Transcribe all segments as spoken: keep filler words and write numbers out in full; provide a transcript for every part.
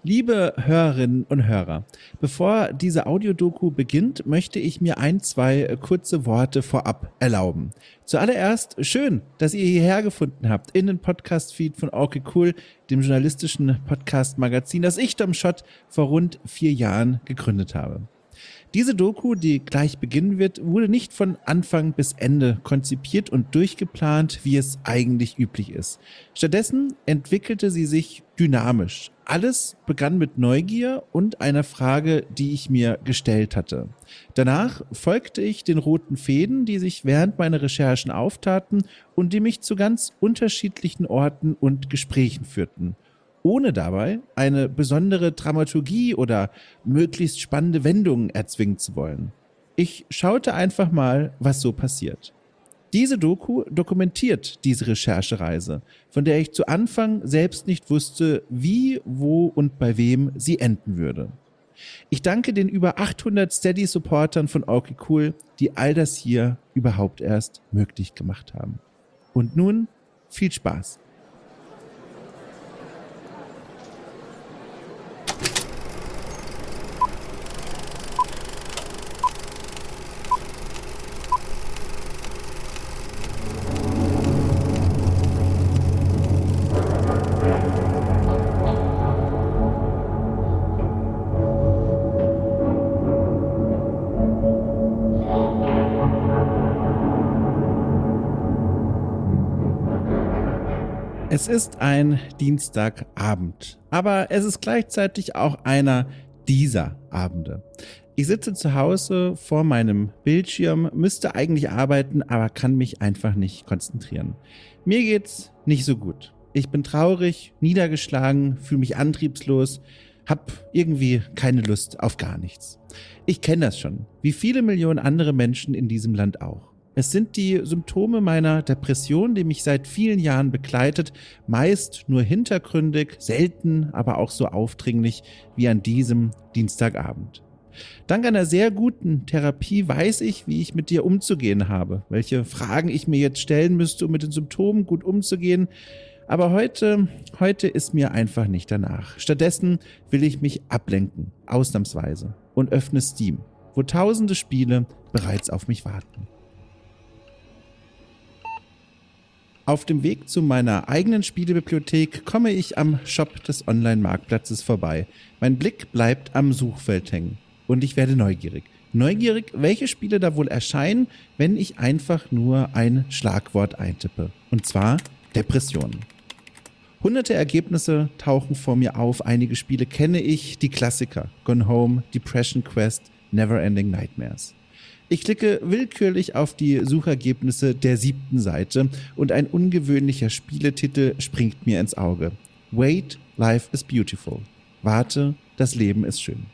Liebe Hörerinnen und Hörer, bevor diese Audiodoku beginnt, möchte ich mir ein, zwei kurze Worte vorab erlauben. Zuallererst schön, dass ihr hierher gefunden habt in den Podcast-Feed von Okay Cool, dem journalistischen Podcast-Magazin, das ich, Dom Schott, vor rund vier Jahren gegründet habe. Diese Doku, die gleich beginnen wird, wurde nicht von Anfang bis Ende konzipiert und durchgeplant, wie es eigentlich üblich ist. Stattdessen entwickelte sie sich dynamisch. Alles begann mit Neugier und einer Frage, die ich mir gestellt hatte. Danach folgte ich den roten Fäden, die sich während meiner Recherchen auftaten und die mich zu ganz unterschiedlichen Orten und Gesprächen führten, ohne dabei eine besondere Dramaturgie oder möglichst spannende Wendungen erzwingen zu wollen. Ich schaute einfach mal, was so passiert. Diese Doku dokumentiert diese Recherchereise, von der ich zu Anfang selbst nicht wusste, wie, wo und bei wem sie enden würde. Ich danke den über achthundert Steady-Supportern von Okay Cool, die all das hier überhaupt erst möglich gemacht haben. Und nun viel Spaß! Es ist ein Dienstagabend, aber es ist gleichzeitig auch einer dieser Abende. Ich sitze zu Hause vor meinem Bildschirm, müsste eigentlich arbeiten, aber kann mich einfach nicht konzentrieren. Mir geht's nicht so gut. Ich bin traurig, niedergeschlagen, fühle mich antriebslos, hab irgendwie keine Lust auf gar nichts. Ich kenne das schon, wie viele Millionen andere Menschen in diesem Land auch. Es sind die Symptome meiner Depression, die mich seit vielen Jahren begleitet, meist nur hintergründig, selten, aber auch so aufdringlich wie an diesem Dienstagabend. Dank einer sehr guten Therapie weiß ich, wie ich mit dir umzugehen habe, welche Fragen ich mir jetzt stellen müsste, um mit den Symptomen gut umzugehen. Aber heute, heute ist mir einfach nicht danach. Stattdessen will ich mich ablenken, ausnahmsweise, und öffne Steam, wo tausende Spiele bereits auf mich warten. Auf dem Weg zu meiner eigenen Spielebibliothek komme ich am Shop des Online-Marktplatzes vorbei. Mein Blick bleibt am Suchfeld hängen und ich werde neugierig. Neugierig, welche Spiele da wohl erscheinen, wenn ich einfach nur ein Schlagwort eintippe. Und zwar Depressionen. Hunderte Ergebnisse tauchen vor mir auf. Einige Spiele kenne ich, die Klassiker. Gone Home, Depression Quest, Neverending Nightmares. Ich klicke willkürlich auf die Suchergebnisse der siebten Seite und ein ungewöhnlicher Spieletitel springt mir ins Auge. Wait, life is beautiful. Warte, das Leben ist schön.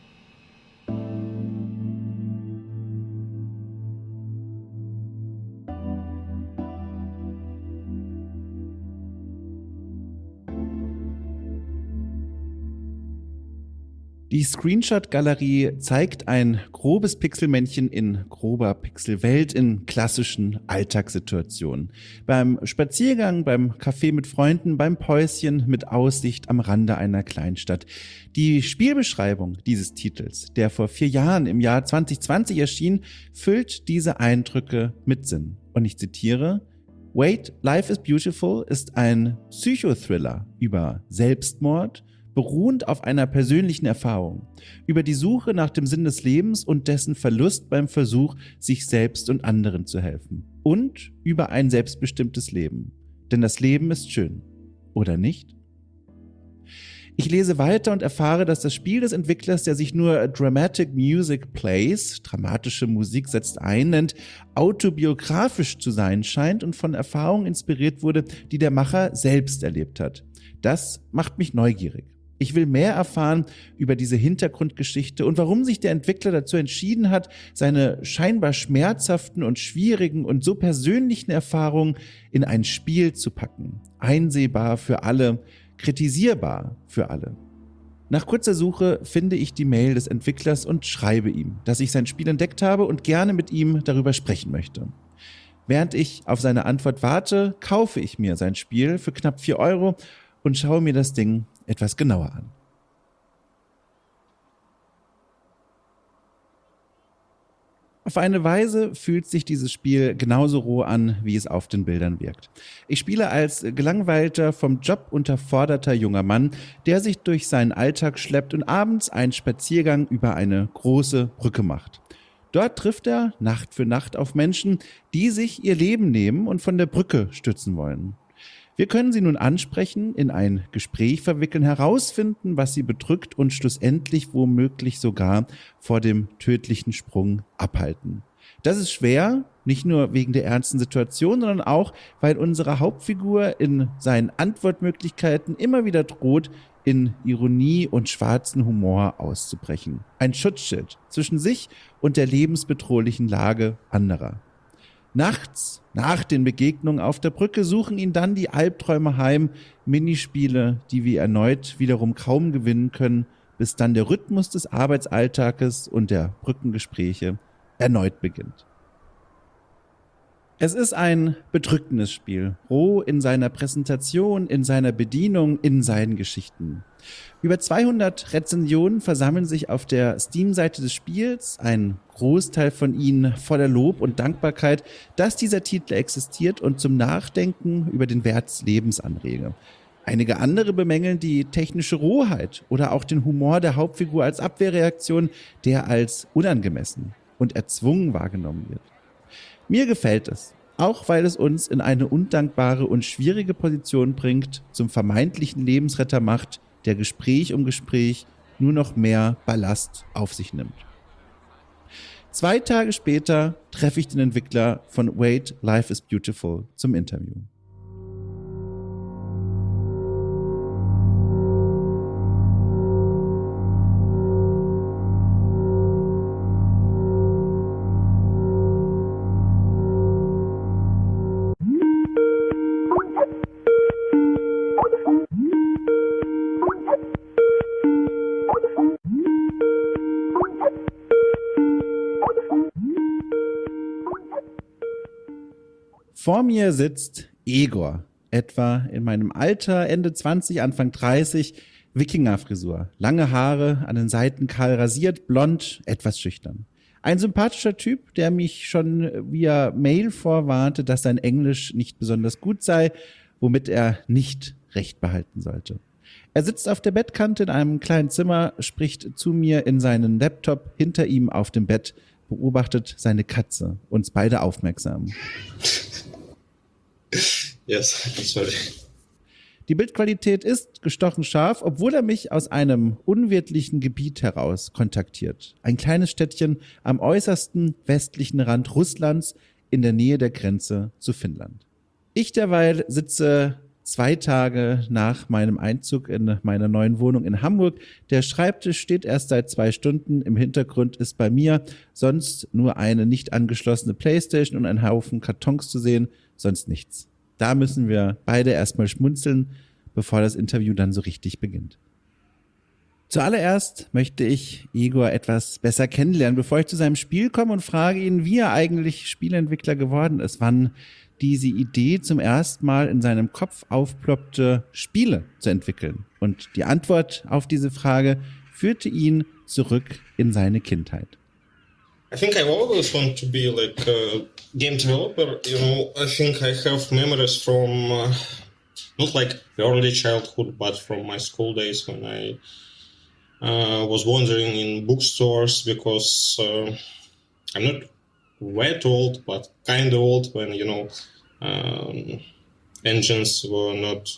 Die Screenshot-Galerie zeigt ein grobes Pixelmännchen in grober Pixelwelt in klassischen Alltagssituationen. Beim Spaziergang, beim Café mit Freunden, beim Päuschen mit Aussicht am Rande einer Kleinstadt. Die Spielbeschreibung dieses Titels, der vor vier Jahren im Jahr zwanzig zwanzig erschien, füllt diese Eindrücke mit Sinn. Und ich zitiere: Wait, Life is Beautiful ist ein Psychothriller über Selbstmord, beruhend auf einer persönlichen Erfahrung, über die Suche nach dem Sinn des Lebens und dessen Verlust beim Versuch, sich selbst und anderen zu helfen. Und über ein selbstbestimmtes Leben. Denn das Leben ist schön, oder nicht? Ich lese weiter und erfahre, dass das Spiel des Entwicklers, der sich nur Dramatic Music Plays, dramatische Musik setzt ein, nennt, autobiografisch zu sein scheint und von Erfahrungen inspiriert wurde, die der Macher selbst erlebt hat. Das macht mich neugierig. Ich will mehr erfahren über diese Hintergrundgeschichte und warum sich der Entwickler dazu entschieden hat, seine scheinbar schmerzhaften und schwierigen und so persönlichen Erfahrungen in ein Spiel zu packen. Einsehbar für alle, kritisierbar für alle. Nach kurzer Suche finde ich die Mail des Entwicklers und schreibe ihm, dass ich sein Spiel entdeckt habe und gerne mit ihm darüber sprechen möchte. Während ich auf seine Antwort warte, kaufe ich mir sein Spiel für knapp vier Euro und schaue mir das Ding etwas genauer an. Auf eine Weise fühlt sich dieses Spiel genauso roh an, wie es auf den Bildern wirkt. Ich spiele als gelangweilter, vom Job unterforderter junger Mann, der sich durch seinen Alltag schleppt und abends einen Spaziergang über eine große Brücke macht. Dort trifft er Nacht für Nacht auf Menschen, die sich ihr Leben nehmen und von der Brücke stützen wollen. Wir können sie nun ansprechen, in ein Gespräch verwickeln, herausfinden, was sie bedrückt und schlussendlich womöglich sogar vor dem tödlichen Sprung abhalten. Das ist schwer, nicht nur wegen der ernsten Situation, sondern auch, weil unsere Hauptfigur in seinen Antwortmöglichkeiten immer wieder droht, in Ironie und schwarzen Humor auszubrechen. Ein Schutzschild zwischen sich und der lebensbedrohlichen Lage anderer. Nachts, nach den Begegnungen auf der Brücke, suchen ihn dann die Albträume heim, Minispiele, die wir erneut wiederum kaum gewinnen können, bis dann der Rhythmus des Arbeitsalltages und der Brückengespräche erneut beginnt. Es ist ein bedrückendes Spiel, roh in seiner Präsentation, in seiner Bedienung, in seinen Geschichten. Über zweihundert Rezensionen versammeln sich auf der Steam-Seite des Spiels, ein Großteil von ihnen voller Lob und Dankbarkeit, dass dieser Titel existiert und zum Nachdenken über den Wert des Lebens anrege. Einige andere bemängeln die technische Rohheit oder auch den Humor der Hauptfigur als Abwehrreaktion, der als unangemessen und erzwungen wahrgenommen wird. Mir gefällt es, auch weil es uns in eine undankbare und schwierige Position bringt, zum vermeintlichen Lebensretter macht, der Gespräch um Gespräch nur noch mehr Ballast auf sich nimmt. Zwei Tage später treffe ich den Entwickler von Wait, Life is Beautiful zum Interview. Vor mir sitzt Egor, etwa in meinem Alter, Ende zwanzig, Anfang dreißig, Wikingerfrisur, lange Haare, an den Seiten kahl rasiert, blond, etwas schüchtern. Ein sympathischer Typ, der mich schon via Mail vorwarnte, dass sein Englisch nicht besonders gut sei, womit er nicht recht behalten sollte. Er sitzt auf der Bettkante in einem kleinen Zimmer, spricht zu mir in seinen Laptop, hinter ihm auf dem Bett, beobachtet seine Katze, uns beide aufmerksam. Yes, sorry. Die Bildqualität ist gestochen scharf, obwohl er mich aus einem unwirtlichen Gebiet heraus kontaktiert. Ein kleines Städtchen am äußersten westlichen Rand Russlands in der Nähe der Grenze zu Finnland. Ich derweil sitze zwei Tage nach meinem Einzug in meiner neuen Wohnung in Hamburg. Der Schreibtisch steht erst seit zwei Stunden. Im Hintergrund ist bei mir sonst nur eine nicht angeschlossene Playstation und ein Haufen Kartons zu sehen, sonst nichts. Da müssen wir beide erstmal schmunzeln, bevor das Interview dann so richtig beginnt. Zuallererst möchte ich Egor etwas besser kennenlernen, bevor ich zu seinem Spiel komme und frage ihn, wie er eigentlich Spieleentwickler geworden ist, wann diese Idee zum ersten Mal in seinem Kopf aufploppte, Spiele zu entwickeln. Und die Antwort auf diese Frage führte ihn zurück in seine Kindheit. I think I always want to be like a game developer. You know, I think I have memories from uh, not like early childhood, but from my school days when I uh, was wandering in bookstores because uh, I'm not that old, but kind of old when, you know, um, engines were not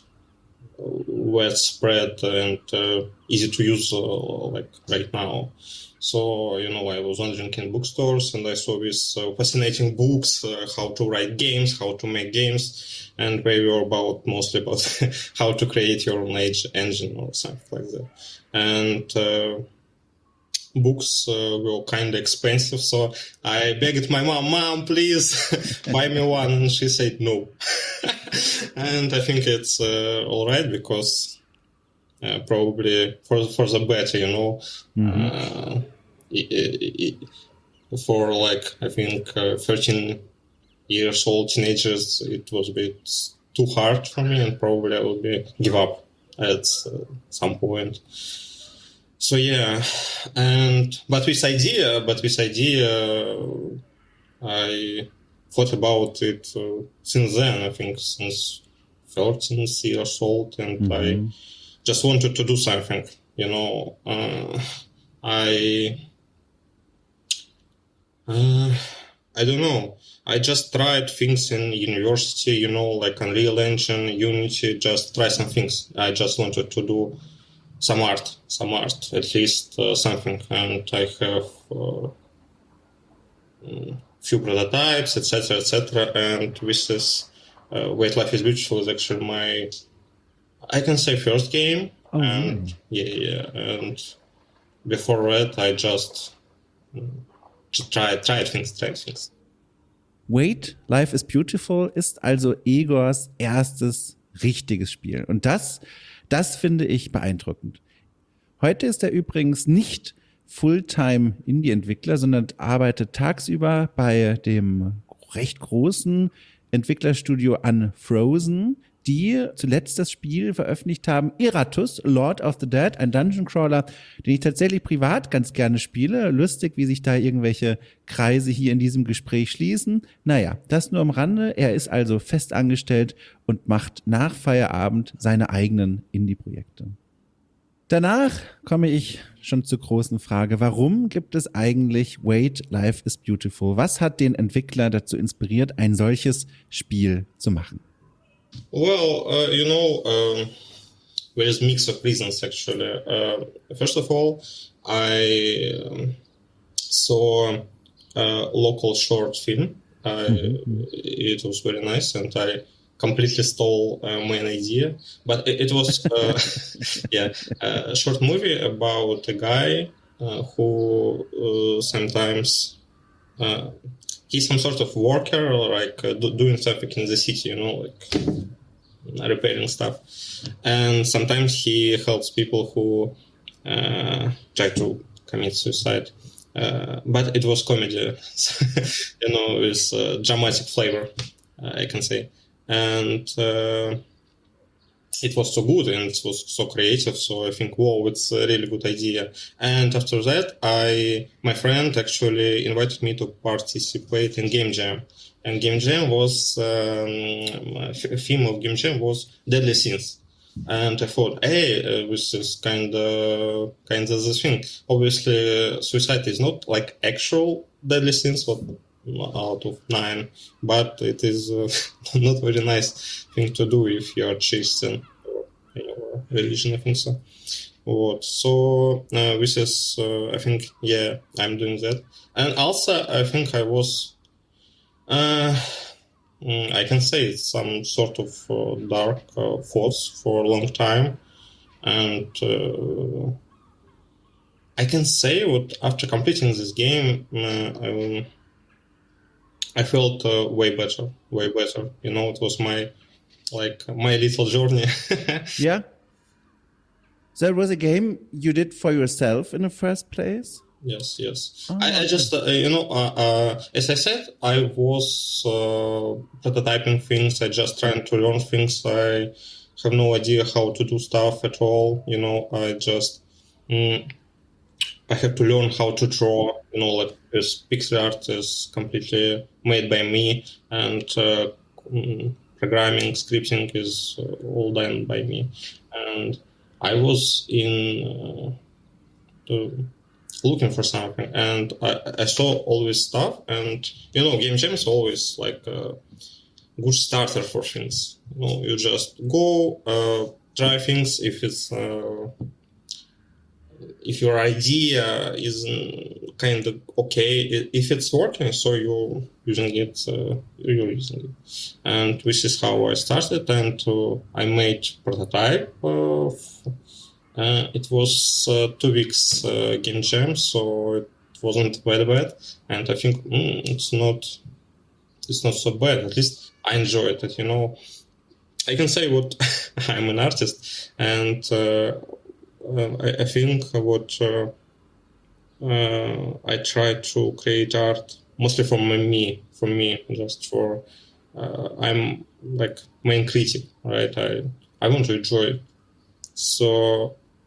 widespread and uh, easy to use uh, like right now. So, you know, I was wandering in bookstores and I saw these uh, fascinating books, uh, how to write games, how to make games, and they were about mostly about how to create your own age engine or something like that. And uh, books uh, were kind of expensive, so I begged my mom, "Mom, please buy me one," and she said no. And I think it's uh, all right because uh, probably for for the better, you know. Mm-hmm. uh, it, it, it, for like I think uh, thirteen years old teenagers, it was a bit too hard for me, and probably I would be give up at uh, some point. so yeah, and but with idea, but with idea, I thought about it uh, since then. I think since thirteen years old, and mm-hmm. I just wanted to do something. You know, uh, I uh, I don't know. I just tried things in university. You know, like Unreal Engine, Unity. Just try some things. I just wanted to do some art, some art, at least uh, something, and I have. Uh, few prototypes, et cetera, et cetera. And this is uh, Wait Life is Beautiful is actually my, I can say, first game. Oh, and really? yeah, yeah. And before that, I just, just tried, tried things, tried things. Wait Life is Beautiful ist also Egors erstes richtiges Spiel. Und das, das finde ich beeindruckend. Heute ist er übrigens nicht Fulltime-Indie-Entwickler, sondern arbeitet tagsüber bei dem recht großen Entwicklerstudio Unfrozen, die zuletzt das Spiel veröffentlicht haben, Eratus, Lord of the Dead, ein Dungeon-Crawler, den ich tatsächlich privat ganz gerne spiele. Lustig, wie sich da irgendwelche Kreise hier in diesem Gespräch schließen. Naja, das nur am Rande. Er ist also fest angestellt und macht nach Feierabend seine eigenen Indie-Projekte. Danach komme ich schon zur großen Frage, warum gibt es eigentlich Wait Life is Beautiful? Was hat den Entwickler dazu inspiriert, ein solches Spiel zu machen? Well, uh, you know, um, there is a mix of reasons, actually. Uh, first of all, I um, saw a local short film. I, mm-hmm. It was very nice, and I completely stole uh, my idea, but it, it was uh, yeah a short movie about a guy uh, who uh, sometimes uh, he's some sort of worker or like uh, do, doing something in the city, you know, like repairing stuff, and sometimes he helps people who uh, try to commit suicide. Uh, but it was comedy, you know, with uh, dramatic flavor, uh, I can say. And uh, it was so good and it was so creative. So I think, wow, it's a really good idea. And after that, I my friend actually invited me to participate in Game Jam. And Game Jam was, um, a theme of Game Jam was Deadly Sins. And I thought, hey, uh, this is kind of kind of the thing. Obviously, suicide is not like actual deadly sins, but out of nine, but it is uh, not very nice thing to do if you are Christian or your religion, I think so. What? So uh, this is, uh, I think, yeah, I'm doing that. And also, I think I was, uh, I can say it's some sort of uh, dark uh, thoughts for a long time. And uh, I can say what after completing this game, uh, I I felt uh, way better, way better. You know, it was my, like, my little journey. Yeah. So it was a game you did for yourself in the first place? Yes, yes. Oh, I, okay. I just, uh, you know, uh, uh, as I said, I was uh, prototyping things. I just trying to learn things. I have no idea how to do stuff at all. You know, I just, mm, I have to learn how to draw. You know, like this pixel art is completely made by me, and uh, mm, programming, scripting is uh, all done by me. And I was in uh, the, looking for something, and I, I saw all this stuff. And you know, Game Jam is always like a good starter for things. You know, you just go uh, try things. If it's uh, if your idea is kind of okay, if it's working, so you're using it, uh, you're using it. And this is how I started, and uh, I made prototype. Uh, uh, it was uh, two weeks uh, Game Jam, so it wasn't very bad. And I think mm, it's not, it's not so bad. At least I enjoyed it. You know, I can say what I'm an artist, and. Uh, Uh, I, I think what uh, uh, I try to create art mostly for me, for me, just for uh, I'm like main critic, right? I I want to enjoy it. So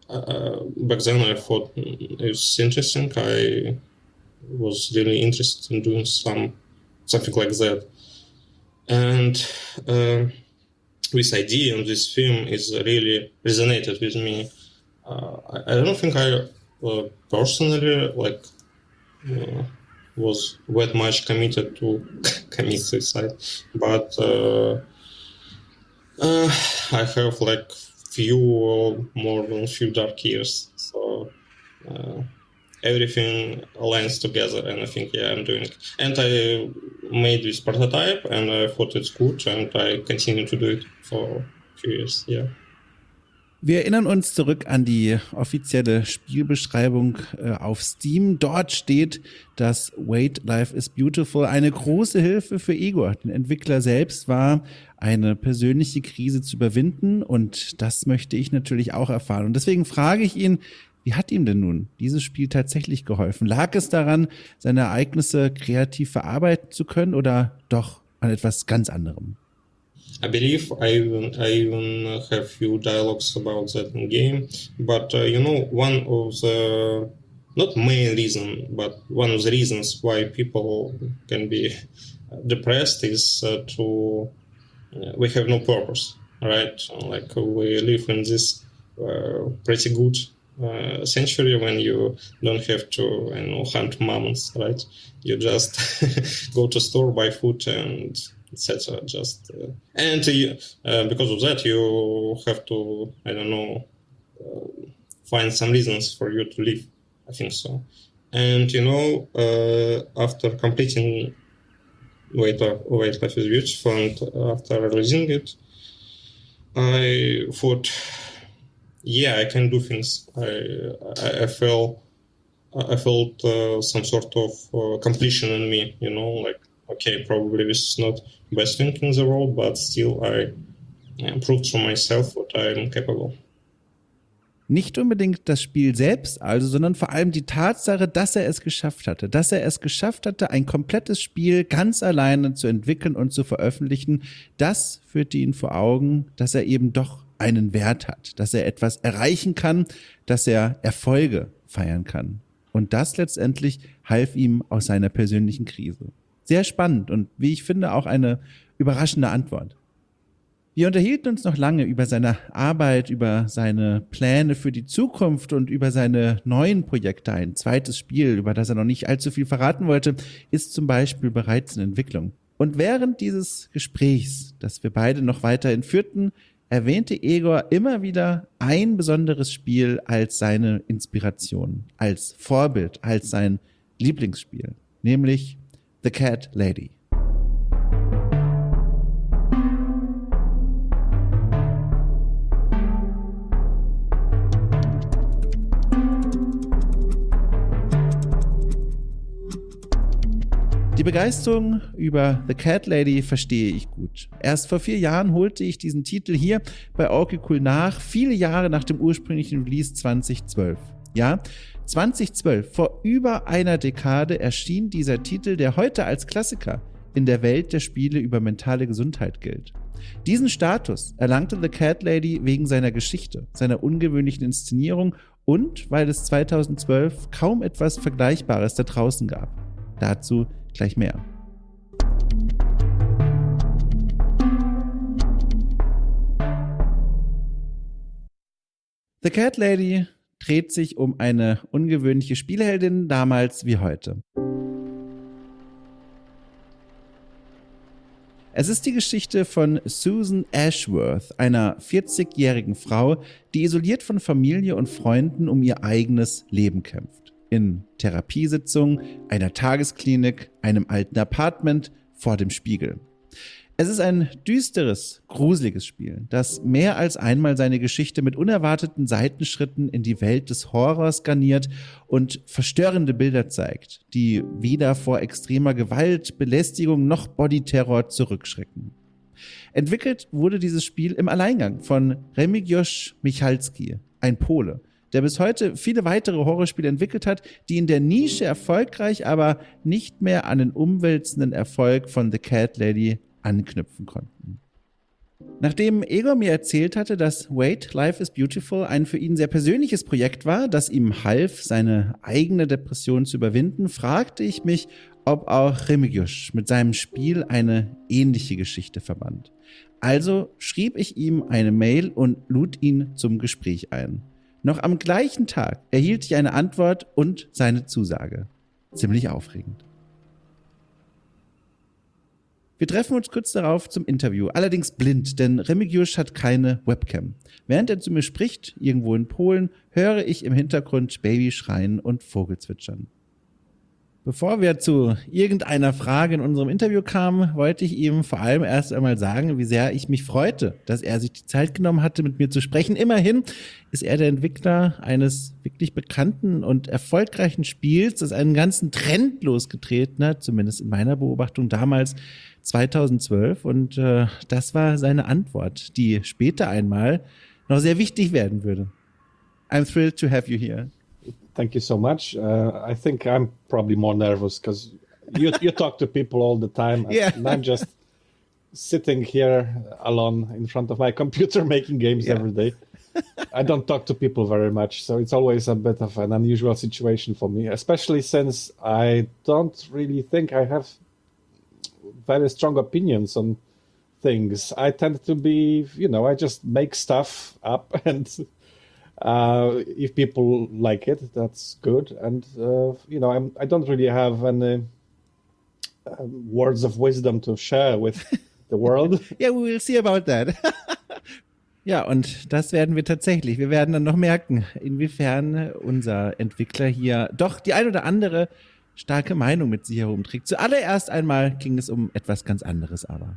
uh, back then I thought it's interesting. I was really interested in doing some something like that, and uh, this idea and this theme is really resonated with me. Uh, I, I don't think I uh, personally like uh, was that much committed to commit suicide, but uh, uh, I have like few more than few dark years, so uh, everything aligns together, and I think yeah, I'm doing it. And I made this prototype, and I thought it's good, and I continue to do it for a few years. Yeah. Wir erinnern uns zurück an die offizielle Spielbeschreibung äh, auf Steam. Dort steht, dass Wait, Life is Beautiful eine große Hilfe für Igor, den Entwickler selbst, war, eine persönliche Krise zu überwinden. Und das möchte ich natürlich auch erfahren. Und deswegen frage ich ihn, wie hat ihm denn nun dieses Spiel tatsächlich geholfen? Lag es daran, seine Ereignisse kreativ verarbeiten zu können oder doch an etwas ganz anderem? I believe I even I even have few dialogues about that in game, but uh, you know, one of the not main reason, but one of the reasons why people can be depressed is uh, to uh, we have no purpose, right? Like we live in this uh, pretty good uh, century when you don't have to, you know, hunt mammoths, right? You just go to store, buy food, and et cetera. Just uh, and uh, uh, because of that, you have to, I don't know, uh, find some reasons for you to live. I think so. And you know, uh, after completing Wait, Wait, Life is Beautiful, and after releasing it, I thought, yeah, I can do things. I I, I felt I felt uh, some sort of uh, completion in me. You know, like, okay, probably this is not best thing in the world, but still I proved for myself what I'm capable. Nicht unbedingt das Spiel selbst also, sondern vor allem die Tatsache, dass er es geschafft hatte. Dass er es geschafft hatte, ein komplettes Spiel ganz alleine zu entwickeln und zu veröffentlichen, das führte ihn vor Augen, dass er eben doch einen Wert hat, dass er etwas erreichen kann, dass er Erfolge feiern kann. Und das letztendlich half ihm aus seiner persönlichen Krise. Sehr spannend und wie ich finde auch eine überraschende Antwort. Wir unterhielten uns noch lange über seine Arbeit, über seine Pläne für die Zukunft und über seine neuen Projekte. Ein zweites Spiel, über das er noch nicht allzu viel verraten wollte, ist zum Beispiel bereits in Entwicklung. Und während dieses Gesprächs, das wir beide noch weiterhin führten, erwähnte Egor immer wieder ein besonderes Spiel als seine Inspiration, als Vorbild, als sein Lieblingsspiel, nämlich The Cat Lady. Die Begeisterung über The Cat Lady verstehe ich gut. Erst vor vier Jahren holte ich diesen Titel hier bei Orky Cool nach, viele Jahre nach dem ursprünglichen Release zweitausendzwölf. Ja, zweitausendzwölf, vor über einer Dekade, erschien dieser Titel, der heute als Klassiker in der Welt der Spiele über mentale Gesundheit gilt. Diesen Status erlangte The Cat Lady wegen seiner Geschichte, seiner ungewöhnlichen Inszenierung und weil es zweitausendzwölf kaum etwas Vergleichbares da draußen gab. Dazu gleich mehr. The Cat Lady dreht sich um eine ungewöhnliche Spielheldin, damals wie heute. Es ist die Geschichte von Susan Ashworth, einer vierzigjährigen Frau, die isoliert von Familie und Freunden um ihr eigenes Leben kämpft. In Therapiesitzungen, einer Tagesklinik, einem alten Apartment, vor dem Spiegel. Es ist ein düsteres, gruseliges Spiel, das mehr als einmal seine Geschichte mit unerwarteten Seitenschritten in die Welt des Horrors garniert und verstörende Bilder zeigt, die weder vor extremer Gewalt, Belästigung noch Bodyterror zurückschrecken. Entwickelt wurde dieses Spiel im Alleingang von Remigiusz Michalski, ein Pole, der bis heute viele weitere Horrorspiele entwickelt hat, die in der Nische erfolgreich, aber nicht mehr an den umwälzenden Erfolg von The Cat Lady anknüpfen konnten. Nachdem Egor mir erzählt hatte, dass Wait, Life is Beautiful ein für ihn sehr persönliches Projekt war, das ihm half, seine eigene Depression zu überwinden, fragte ich mich, ob auch Remigiusz mit seinem Spiel eine ähnliche Geschichte verband. Also schrieb ich ihm eine Mail und lud ihn zum Gespräch ein. Noch am gleichen Tag erhielt ich eine Antwort und seine Zusage. Ziemlich aufregend. Wir treffen uns kurz darauf zum Interview, allerdings blind, denn Remigiusz hat keine Webcam. Während er zu mir spricht, irgendwo in Polen, höre ich im Hintergrund Babyschreien und Vogelzwitschern. Bevor wir zu irgendeiner Frage in unserem Interview kamen, wollte ich ihm vor allem erst einmal sagen, wie sehr ich mich freute, dass er sich die Zeit genommen hatte, mit mir zu sprechen. Immerhin ist er der Entwickler eines wirklich bekannten und erfolgreichen Spiels, das einen ganzen Trend losgetreten hat, zumindest in meiner Beobachtung damals, zweitausendzwölf. Und äh, das war seine Antwort, die später einmal noch sehr wichtig werden würde. I'm thrilled to have you here. Thank you so much. Uh, I think I'm probably more nervous because you you talk to people all the time, Yeah. and I'm just sitting here alone in front of my computer making games Yeah. every day. I don't talk to people very much, so it's always a bit of an unusual situation for me, especially since I don't really think I have very strong opinions on things. I tend to be, you know, I just make stuff up and Uh, if people like it, that's good. And, uh, you know, I'm, I don't really have any uh, words of wisdom to share with the world. Yeah, we will see about that. Ja, und das werden wir tatsächlich. Wir werden dann noch merken, inwiefern unser Entwickler hier doch die ein oder andere starke Meinung mit sich herumträgt. Zuallererst einmal ging es um etwas ganz anderes aber.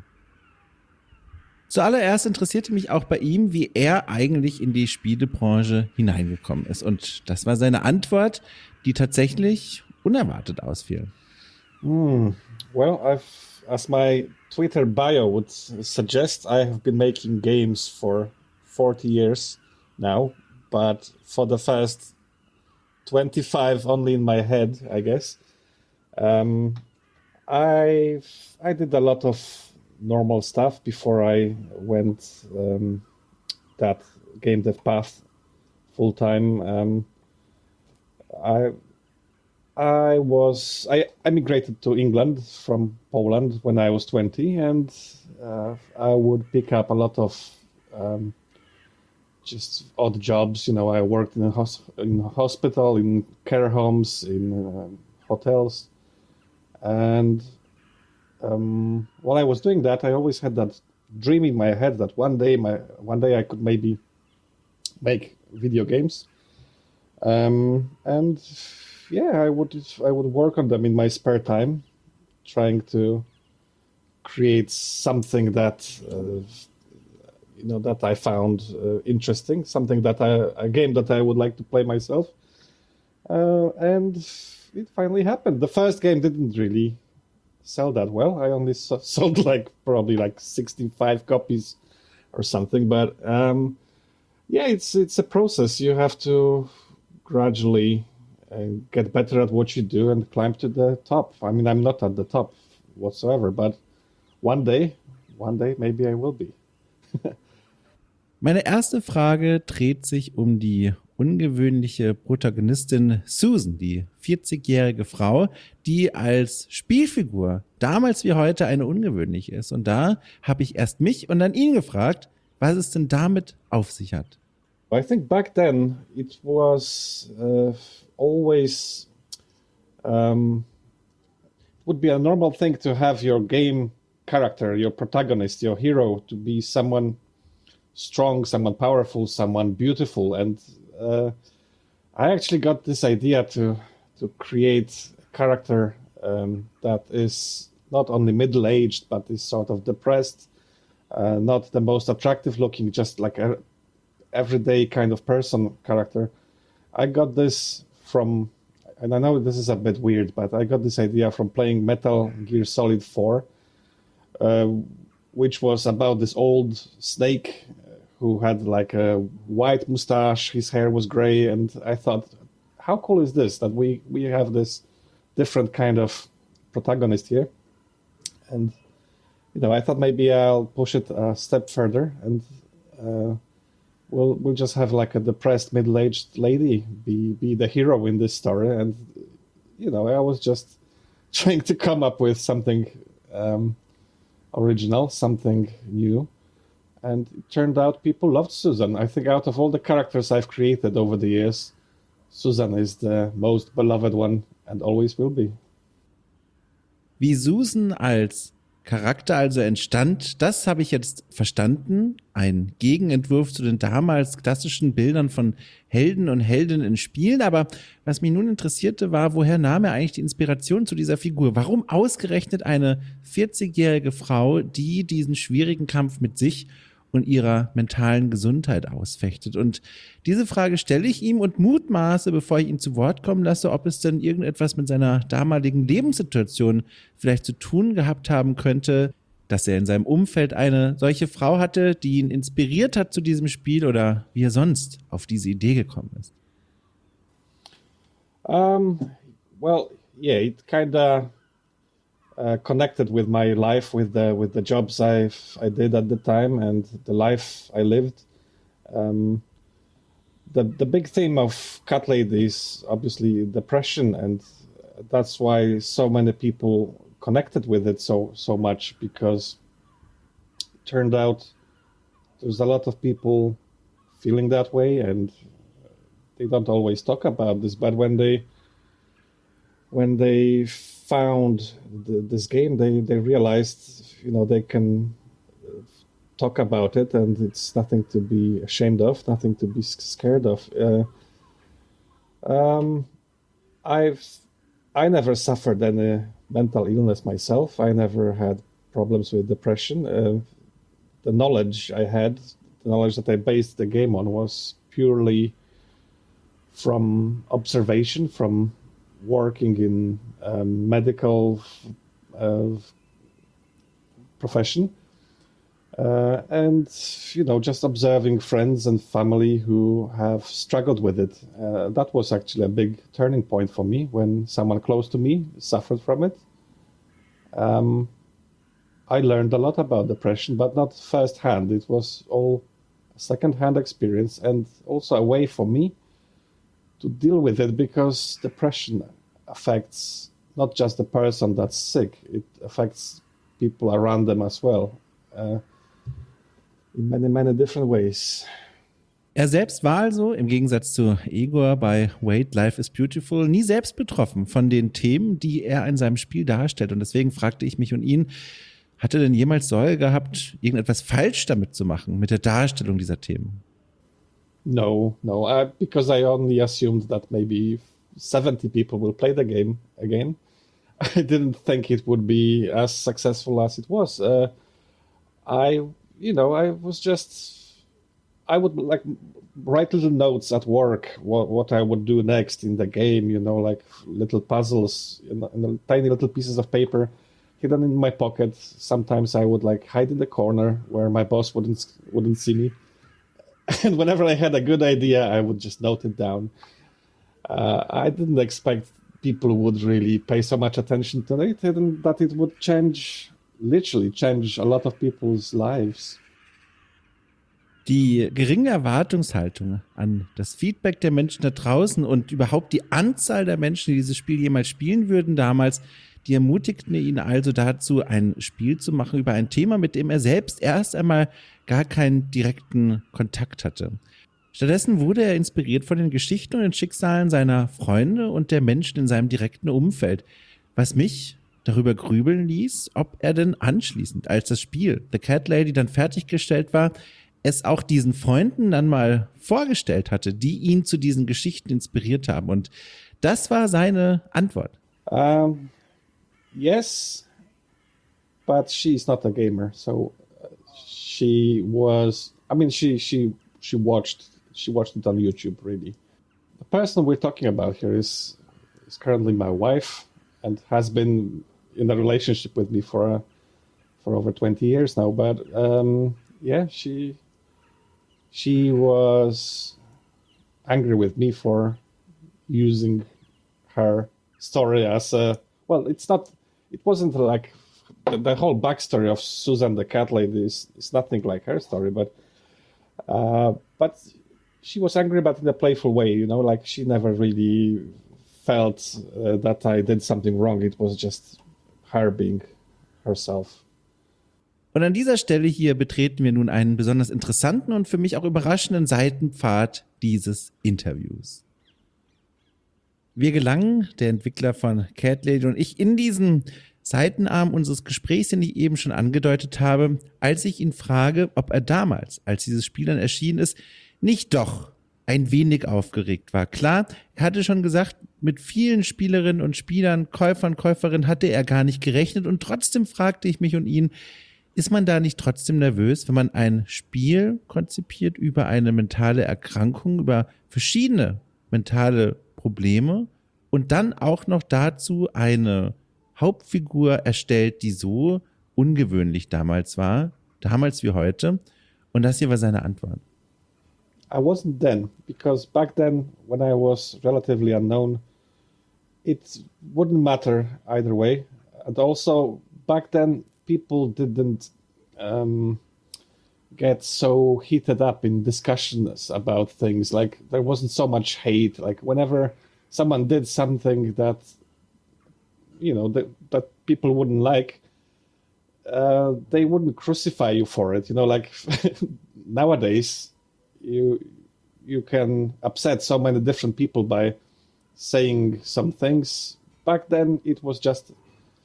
Zuallererst interessierte mich auch bei ihm, wie er eigentlich in die Spielebranche hineingekommen ist. Und das war seine Antwort, die tatsächlich unerwartet ausfiel. Mm, well, I've, as my Twitter bio would suggest, I have been making games for forty years now, but for the first twenty-five only in my head, I guess. Um, I I did a lot of normal stuff before I went um, that game dev path full time. Um, I I was I emigrated to England from Poland when I was twenty, and uh, I would pick up a lot of um, just odd jobs. You know, I worked in a, hos- in a hospital, in care homes, in uh, hotels, and Um, while I was doing that, I always had that dream in my head that one day, my one day I could maybe make video games, um, and yeah, I would I would work on them in my spare time, trying to create something that uh, you know that I found uh, interesting, something that I a game that I would like to play myself, uh, and it finally happened. The first game didn't really sell that well. I only so- sold like probably like sixty-five copies or something. But um, yeah, it's it's a process. You have to gradually uh, get better at what you do and climb to the top. I mean, I'm not at the top whatsoever, but one day, one day maybe I will be. Meine erste Frage dreht sich um die ungewöhnliche Protagonistin Susan, die vierzigjährige Frau, die als Spielfigur damals wie heute eine ungewöhnliche ist. Und da habe ich erst mich und dann ihn gefragt, was es denn damit auf sich hat. I think back then it was uh, always um, it would be a normal thing to have your game character, your protagonist, your hero to be someone strong, someone powerful, someone beautiful. And uh, I actually got this idea to to create a character um, that is not only middle-aged, but is sort of depressed, uh, not the most attractive looking, just like a everyday kind of person character. I got this from, and I know this is a bit weird, but I got this idea from playing Metal Gear Solid four, uh, which was about this old snake who had like a white mustache, his hair was gray, and I thought, how cool is this, that we, we have this different kind of protagonist here? And you know, I thought maybe I'll push it a step further, and uh, we'll we'll just have like a depressed middle-aged lady be be the hero in this story. And you know, I was just trying to come up with something um, original, something new. And it turned out people loved Susan. I think out of all the characters I've created over the years, Susan is the most beloved one and always will be. Wie Susan als Charakter also entstand, das habe ich jetzt verstanden. Ein Gegenentwurf zu den damals klassischen Bildern von Helden und Heldinnen in Spielen. Aber was mich nun interessierte, war, woher nahm er eigentlich die Inspiration zu dieser Figur? Warum ausgerechnet eine vierzigjährige Frau, die diesen schwierigen Kampf mit sich und ihrer mentalen Gesundheit ausfechtet? Und diese Frage stelle ich ihm und mutmaße, bevor ich ihn zu Wort kommen lasse, ob es denn irgendetwas mit seiner damaligen Lebenssituation vielleicht zu tun gehabt haben könnte, dass er in seinem Umfeld eine solche Frau hatte, die ihn inspiriert hat zu diesem Spiel, oder wie er sonst auf diese Idee gekommen ist. Um, well, yeah, it kind of uh, connected with my life, with the with the jobs I I did at the time and the life I lived. Um, the the big theme of Cat Lady is obviously depression, and that's why so many people connected with it so so much, because it turned out there's a lot of people feeling that way, and they don't always talk about this, but when they when they found the, this game, they they realized, you know, they can talk about it, and it's nothing to be ashamed of, nothing to be scared of. Uh, um, I've I never suffered any mental illness myself. I never had problems with depression. Uh, the knowledge I had, the knowledge that I based the game on, was purely from observation, from working in um, medical uh, profession, uh, and you know, just observing friends and family who have struggled with it. Uh, that was actually a big turning point for me, when someone close to me suffered from it. Um, I learned a lot about depression, but not firsthand. It was all a second-hand experience, and also a way for me to deal with it, because depression affects not just the person that's sick, it affects people around them as well, uh, in many, many different ways. Er selbst war also, im Gegensatz zu Egor bei Wait, Life is Beautiful, nie selbst betroffen von den Themen, die er in seinem Spiel darstellt. Und deswegen fragte ich mich und ihn, hat er denn jemals Sorge gehabt, irgendetwas falsch damit zu machen, mit der Darstellung dieser Themen? No, no, uh, because I only assumed that maybe seventy people will play the game again. I didn't think it would be as successful as it was. Uh, I, you know, I was just, I would like write little notes at work, what, what I would do next in the game, you know, like little puzzles in, in tiny little pieces of paper hidden in my pocket. Sometimes I would like hide in the corner where my boss wouldn't wouldn't see me. And whenever I had a good idea, I would just note it down. Uh, I didn't expect people would really pay so much attention to it, and that it would change, literally change a lot of people's lives. Die geringe Erwartungshaltung an das Feedback der Menschen da draußen und überhaupt die Anzahl der Menschen, die dieses Spiel jemals spielen würden damals, die ermutigten ihn also dazu, ein Spiel zu machen über ein Thema, mit dem er selbst erst einmal gar keinen direkten Kontakt hatte. Stattdessen wurde er inspiriert von den Geschichten und den Schicksalen seiner Freunde und der Menschen in seinem direkten Umfeld, was mich darüber grübeln ließ, ob er denn anschließend, als das Spiel The Cat Lady dann fertiggestellt war, es auch diesen Freunden dann mal vorgestellt hatte, die ihn zu diesen Geschichten inspiriert haben. Und das war seine Antwort. Um, yes, but she's not a gamer, so she was. I mean, she she she watched she watched it on YouTube. Really, the person we're talking about here is is currently my wife and has been in a relationship with me for a, for over twenty years now. But um, yeah, she. She was angry with me for using her story as a, well, it's not, it wasn't like the, the whole backstory of Susan the cat lady is, is nothing like her story, but uh, but she was angry, but in a playful way, you know, like she never really felt uh, that I did something wrong. It was just her being herself. Und an dieser Stelle hier betreten wir nun einen besonders interessanten und für mich auch überraschenden Seitenpfad dieses Interviews. Wir gelangen, der Entwickler von Cat Lady und ich, in diesen Seitenarm unseres Gesprächs, den ich eben schon angedeutet habe, als ich ihn frage, ob er damals, als dieses Spiel dann erschienen ist, nicht doch ein wenig aufgeregt war. Klar, er hatte schon gesagt, mit vielen Spielerinnen und Spielern, Käufern, Käuferinnen hatte er gar nicht gerechnet und trotzdem fragte ich mich und ihn, ist man da nicht trotzdem nervös, wenn man ein Spiel konzipiert über eine mentale Erkrankung, über verschiedene mentale Probleme und dann auch noch dazu eine Hauptfigur erstellt, die so ungewöhnlich damals war, damals wie heute? Und das hier war seine Antwort. I wasn't then, because back then, when I was relatively unknown, it wouldn't matter either way. And also, back then, people didn't um, get so heated up in discussions about things. Like, there wasn't so much hate. Like, whenever someone did something that, you know, that, that people wouldn't like, uh, they wouldn't crucify you for it. You know, like, nowadays, you you can upset so many different people by saying some things. Back then, it was just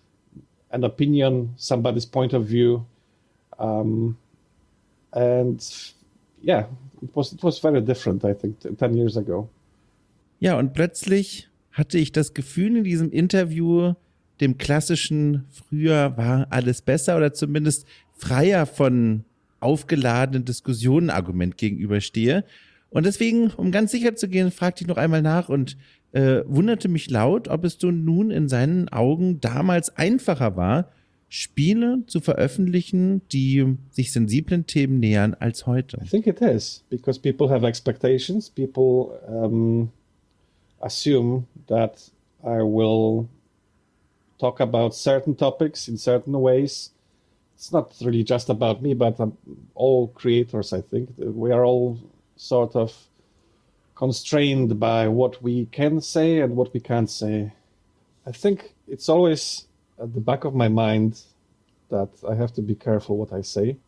an opinion, somebody's point of view, um, and yeah, it was it was very different, I think, ten years ago. Ja, und plötzlich hatte ich das Gefühl in diesem Interview, dem klassischen früher war alles besser oder zumindest freier von aufgeladenen Diskussionen Argument gegenüberstehe. Und deswegen, um ganz sicher zu gehen, fragte ich noch einmal nach und äh, wunderte mich laut, ob es nun in seinen Augen damals einfacher war, Spiele zu veröffentlichen, die sich sensiblen Themen nähern, als heute. I think it is, because people have expectations. People um, assume that I will talk about certain topics in certain ways. It's not really just about me, but um, all creators, I think. We are all sort of constrained by what we can say and what we can't say. I think it's always at the back of my mind that I have to be careful what I say.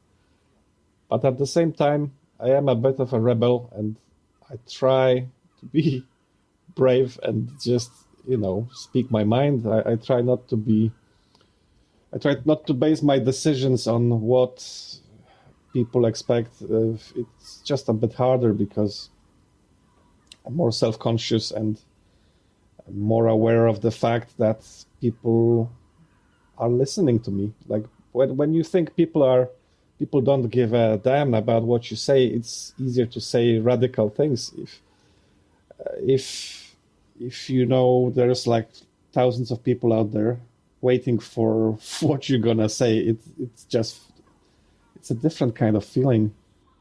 But at the same time, I am a bit of a rebel and I try to be brave and just, you know, speak my mind. I, I try not to be I try not to base my decisions on what people expect. Uh, it's just a bit harder because I'm more self-conscious and more aware of the fact that people are listening to me. Like when when you think people are people don't give a damn about what you say, it's easier to say radical things. If uh, if if you know there's like thousands of people out there waiting for what you're gonna say, it, it's just, it's a different kind of feeling.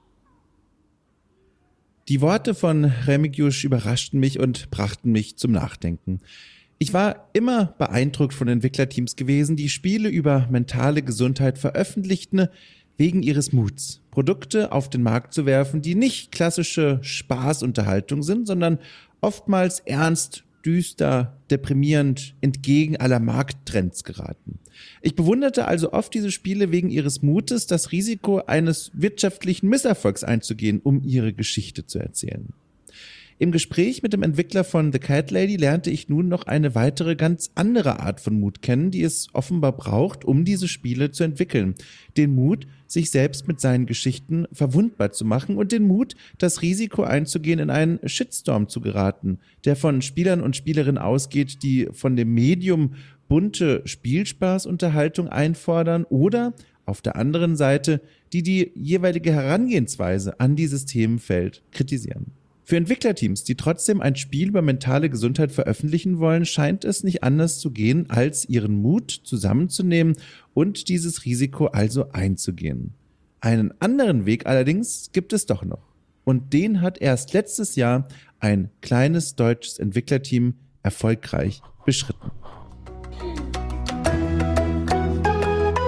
Die Worte von Remigiusz überraschten mich und brachten mich zum Nachdenken. Ich war immer beeindruckt von Entwicklerteams gewesen, die Spiele über mentale Gesundheit veröffentlichten, wegen ihres Muts, Produkte auf den Markt zu werfen, die nicht klassische Spaßunterhaltung sind, sondern oftmals ernst, düster, deprimierend, entgegen aller Markttrends geraten. Ich bewunderte also oft diese Spiele wegen ihres Mutes, das Risiko eines wirtschaftlichen Misserfolgs einzugehen, um ihre Geschichte zu erzählen. Im Gespräch mit dem Entwickler von The Cat Lady lernte ich nun noch eine weitere ganz andere Art von Mut kennen, die es offenbar braucht, um diese Spiele zu entwickeln. Den Mut, sich selbst mit seinen Geschichten verwundbar zu machen und den Mut, das Risiko einzugehen, in einen Shitstorm zu geraten, der von Spielern und Spielerinnen ausgeht, die von dem Medium bunte Spielspaßunterhaltung einfordern oder auf der anderen Seite, die die jeweilige Herangehensweise an dieses Themenfeld kritisieren. Für Entwicklerteams, die trotzdem ein Spiel über mentale Gesundheit veröffentlichen wollen, scheint es nicht anders zu gehen, als ihren Mut zusammenzunehmen und dieses Risiko also einzugehen. Einen anderen Weg allerdings gibt es doch noch. Und den hat erst letztes Jahr ein kleines deutsches Entwicklerteam erfolgreich beschritten.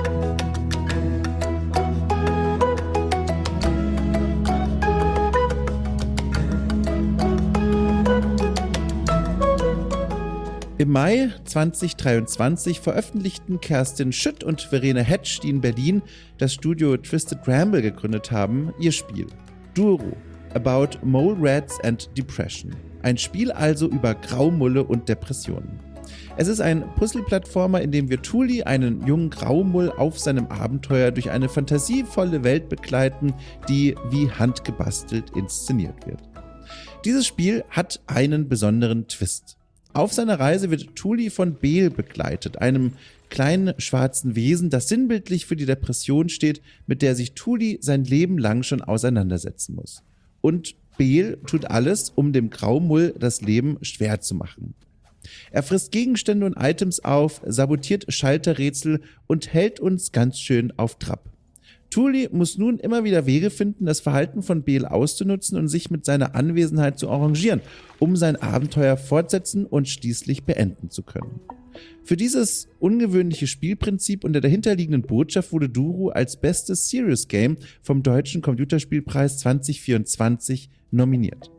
Im Mai zwanzig dreiundzwanzig veröffentlichten Kerstin Schütt und Verena Hetsch, die in Berlin das Studio Twisted Bramble gegründet haben, ihr Spiel Duro, About Mole Rats and Depression. Ein Spiel also über Graumulle und Depressionen. Es ist ein Puzzle-Plattformer, in dem wir Thuli, einen jungen Graumull, auf seinem Abenteuer durch eine fantasievolle Welt begleiten, die wie handgebastelt inszeniert wird. Dieses Spiel hat einen besonderen Twist. Auf seiner Reise wird Thuli von Beel begleitet, einem kleinen schwarzen Wesen, das sinnbildlich für die Depression steht, mit der sich Thuli sein Leben lang schon auseinandersetzen muss. Und Beel tut alles, um dem Graumull das Leben schwer zu machen. Er frisst Gegenstände und Items auf, sabotiert Schalterrätsel und hält uns ganz schön auf Trab. Thuli muss nun immer wieder Wege finden, das Verhalten von Beel auszunutzen und sich mit seiner Anwesenheit zu arrangieren, um sein Abenteuer fortsetzen und schließlich beenden zu können. Für dieses ungewöhnliche Spielprinzip und der dahinterliegenden Botschaft wurde Duro als bestes Serious Game vom Deutschen Computerspielpreis zwanzig vierundzwanzig nominiert.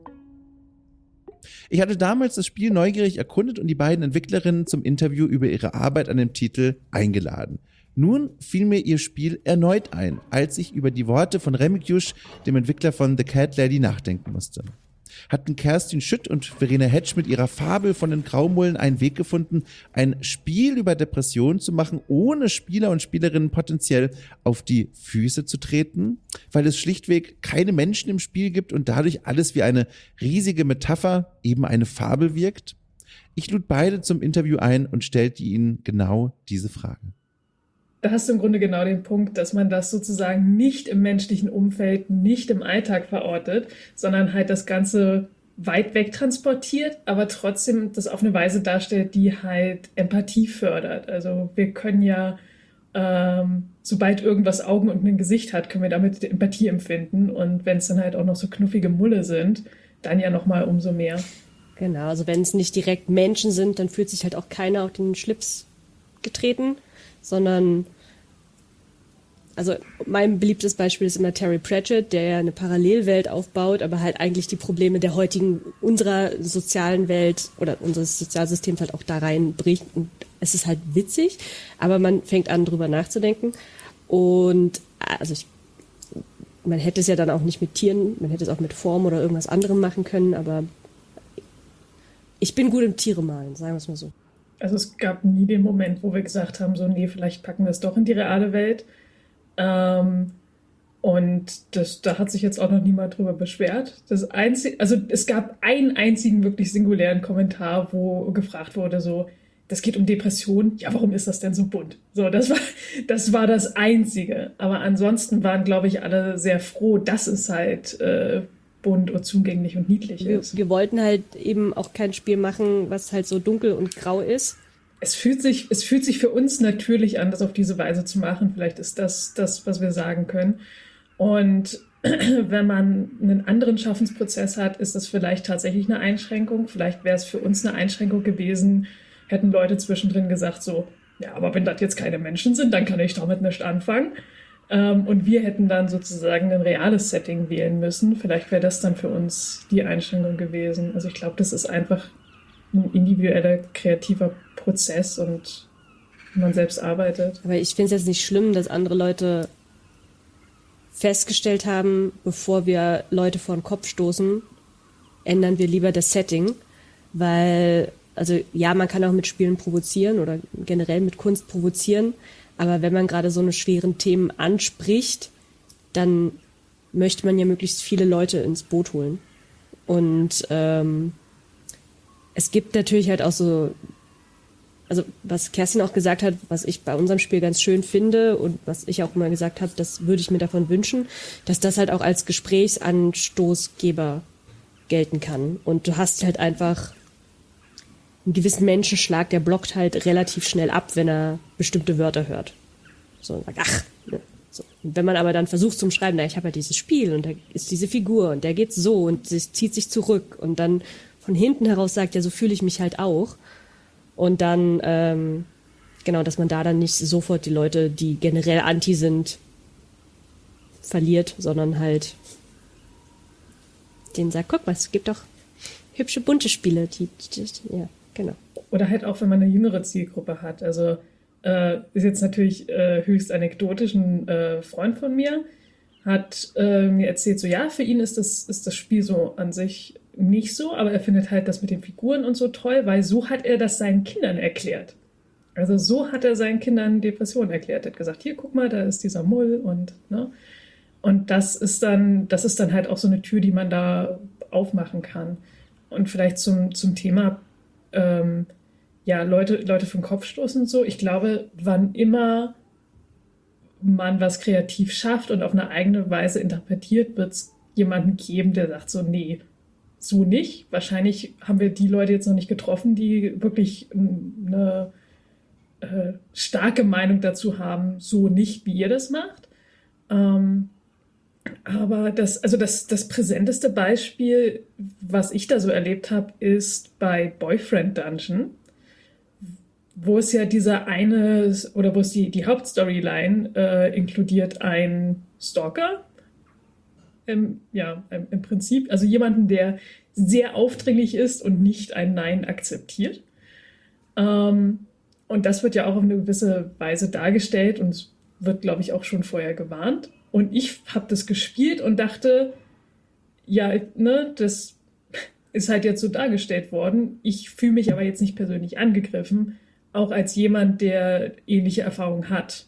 Ich hatte damals das Spiel neugierig erkundet und die beiden Entwicklerinnen zum Interview über ihre Arbeit an dem Titel eingeladen. Nun fiel mir ihr Spiel erneut ein, als ich über die Worte von Remigiusz, dem Entwickler von The Cat Lady, nachdenken musste. Hatten Kerstin Schütt und Verena Hetsch mit ihrer Fabel von den Graumullen einen Weg gefunden, ein Spiel über Depressionen zu machen, ohne Spieler und Spielerinnen potenziell auf die Füße zu treten, weil es schlichtweg keine Menschen im Spiel gibt und dadurch alles wie eine riesige Metapher, eben eine Fabel wirkt? Ich lud beide zum Interview ein und stellte ihnen genau diese Frage. Da hast du im Grunde genau den Punkt, dass man das sozusagen nicht im menschlichen Umfeld, nicht im Alltag verortet, sondern halt das Ganze weit weg transportiert, aber trotzdem das auf eine Weise darstellt, die halt Empathie fördert. Also wir können ja, ähm, sobald irgendwas Augen und ein Gesicht hat, können wir damit Empathie empfinden. Und wenn es dann halt auch noch so knuffige Mulle sind, dann ja nochmal umso mehr. Genau, also wenn es nicht direkt Menschen sind, dann fühlt sich halt auch keiner auf den Schlips getreten, sondern, also mein beliebtes Beispiel ist immer Terry Pratchett, der ja eine Parallelwelt aufbaut, aber halt eigentlich die Probleme der heutigen, unserer sozialen Welt oder unseres Sozialsystems halt auch da reinbricht. Und es ist halt witzig, aber man fängt an, drüber nachzudenken. Und also ich, man hätte es ja dann auch nicht mit Tieren, man hätte es auch mit Form oder irgendwas anderem machen können, aber ich bin gut im Tiere malen, sagen wir es mal so. Also es gab nie den Moment, wo wir gesagt haben, so nee, vielleicht packen wir es doch in die reale Welt. Ähm, und das, da hat sich jetzt auch noch niemand drüber beschwert. Das einzige, also es gab einen einzigen wirklich singulären Kommentar, wo gefragt wurde, so, das geht um Depressionen. Ja, warum ist das denn so bunt? So, das war, das war das Einzige. Aber ansonsten waren, glaube ich, alle sehr froh, dass es halt äh, bunt und zugänglich und niedlich ist. Wir, wir wollten halt eben auch kein Spiel machen, was halt so dunkel und grau ist. Es fühlt sich, es fühlt sich für uns natürlich an, das auf diese Weise zu machen. Vielleicht ist das das, was wir sagen können. Und wenn man einen anderen Schaffensprozess hat, ist das vielleicht tatsächlich eine Einschränkung. Vielleicht wäre es für uns eine Einschränkung gewesen, hätten Leute zwischendrin gesagt so, ja, aber wenn das jetzt keine Menschen sind, dann kann ich damit nicht anfangen. Und wir hätten dann sozusagen ein reales Setting wählen müssen. Vielleicht wäre das dann für uns die Einschränkung gewesen. Also ich glaube, das ist einfach ein individueller, kreativer Prozess und man selbst arbeitet. Aber ich finde es jetzt nicht schlimm, dass andere Leute festgestellt haben, bevor wir Leute vor den Kopf stoßen, ändern wir lieber das Setting. Weil, also ja, man kann auch mit Spielen provozieren oder generell mit Kunst provozieren. Aber wenn man gerade so eine schweren Themen anspricht, dann möchte man ja möglichst viele Leute ins Boot holen. Und ähm, es gibt natürlich halt auch so, also was Kerstin auch gesagt hat, was ich bei unserem Spiel ganz schön finde und was ich auch immer gesagt habe, das würde ich mir davon wünschen, dass das halt auch als Gesprächsanstoßgeber gelten kann. Und du hast halt einfach einen gewissen Menschenschlag, der blockt halt relativ schnell ab, wenn er bestimmte Wörter hört. So, und sagt, ach, ne. So. Und wenn man aber dann versucht zum Schreiben, na, ich habe ja dieses Spiel und da ist diese Figur und der geht so und sie zieht sich zurück und dann von hinten heraus sagt, ja, so fühle ich mich halt auch. Und dann, ähm, genau, dass man da dann nicht sofort die Leute, die generell anti sind, verliert, sondern halt denen sagt, guck mal, es gibt doch hübsche, bunte Spiele, die, die, die ja. Genau. oder halt auch, wenn man eine jüngere Zielgruppe hat. Also äh, ist jetzt natürlich äh, höchst anekdotisch. Ein äh, Freund von mir hat äh, mir erzählt, so ja, für ihn ist das, ist das Spiel so an sich nicht so, aber er findet halt das mit den Figuren und so toll, weil so hat er das seinen Kindern erklärt. Also so hat er seinen Kindern Depressionen erklärt. Er hat gesagt, hier, guck mal, da ist dieser Mull und, ne? Und das ist dann, das ist dann halt auch so eine Tür, die man da aufmachen kann. Und vielleicht zum, zum Thema, ähm, ja, Leute, Leute vom Kopf stoßen und so. Ich glaube, wann immer man was kreativ schafft und auf eine eigene Weise interpretiert, wird es jemanden geben, der sagt so, nee, so nicht. Wahrscheinlich haben wir die Leute jetzt noch nicht getroffen, die wirklich eine äh, starke Meinung dazu haben, so nicht, wie ihr das macht. Ähm, aber das, also das, das präsenteste Beispiel, was ich da so erlebt habe, ist bei Boyfriend Dungeon, wo es ja dieser eine, oder wo es die, die Hauptstoryline äh, inkludiert, ein Stalker, im, ja, im, im Prinzip, also jemanden, der sehr aufdringlich ist und nicht ein Nein akzeptiert. Ähm, und das wird ja auch auf eine gewisse Weise dargestellt und es wird, glaube ich, auch schon vorher gewarnt. Und ich habe das gespielt und dachte, ja, ne, das ist halt jetzt so dargestellt worden. Ich fühle mich aber jetzt nicht persönlich angegriffen, auch als jemand, der ähnliche Erfahrungen hat.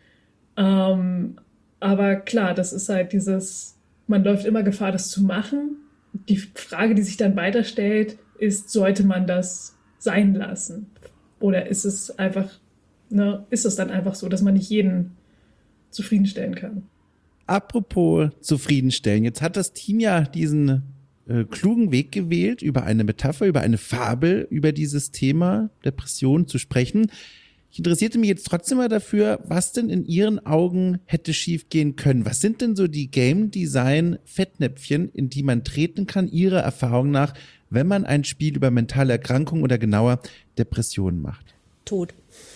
Ähm, aber klar, das ist halt dieses, man läuft immer Gefahr, das zu machen. Die Frage, die sich dann weiter stellt, ist, sollte man das sein lassen? Oder ist es einfach, ne, ist es dann einfach so, dass man nicht jeden zufriedenstellen kann? Apropos zufriedenstellen, jetzt hat das Team ja diesen äh, klugen Weg gewählt, über eine Metapher, über eine Fabel, über dieses Thema Depression zu sprechen. Ich interessierte mich jetzt trotzdem mal dafür, was denn in Ihren Augen hätte schiefgehen können. Was sind denn so die Game-Design-Fettnäpfchen, in die man treten kann, Ihrer Erfahrung nach, wenn man ein Spiel über mentale Erkrankungen oder genauer Depressionen macht? Tod.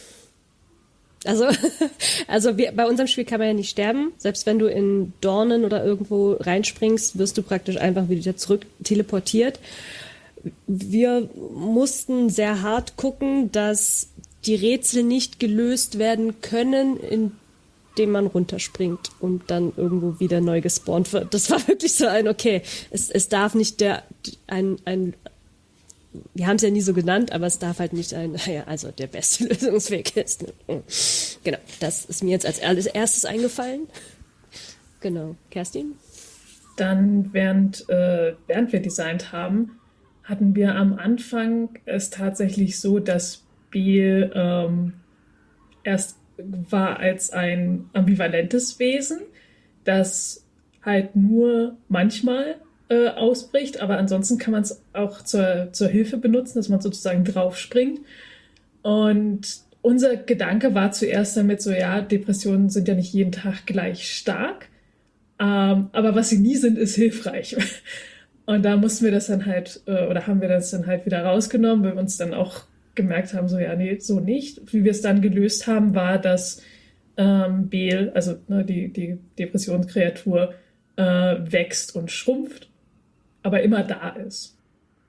Also, also wir, bei unserem Spiel kann man ja nicht sterben. Selbst wenn du in Dornen oder irgendwo reinspringst, wirst du praktisch einfach wieder zurück teleportiert. Wir mussten sehr hart gucken, dass die Rätsel nicht gelöst werden können, indem man runterspringt und dann irgendwo wieder neu gespawnt wird. Das war wirklich so ein, okay, es, es darf nicht der, ein, ein, wir haben es ja nie so genannt, aber es darf halt nicht ein, naja, also der beste Lösungsweg ist. Genau, das ist mir jetzt als erstes eingefallen. Genau, Kerstin? Dann, während, äh, während wir designt haben, hatten wir am Anfang es tatsächlich so, dass Biel ähm, erst war als ein ambivalentes Wesen, das halt nur manchmal äh, ausbricht, aber ansonsten kann man es auch zur, zur Hilfe benutzen, dass man sozusagen draufspringt. Und unser Gedanke war zuerst damit so, ja, Depressionen sind ja nicht jeden Tag gleich stark, ähm, aber was sie nie sind, ist hilfreich. Und da mussten wir das dann halt, äh, oder haben wir das dann halt wieder rausgenommen, weil wir uns dann auch gemerkt haben, so ja, nee, so nicht. Wie wir es dann gelöst haben, war, dass ähm, Bel, also ne, die, die Depressionskreatur, äh, wächst und schrumpft, aber immer da ist.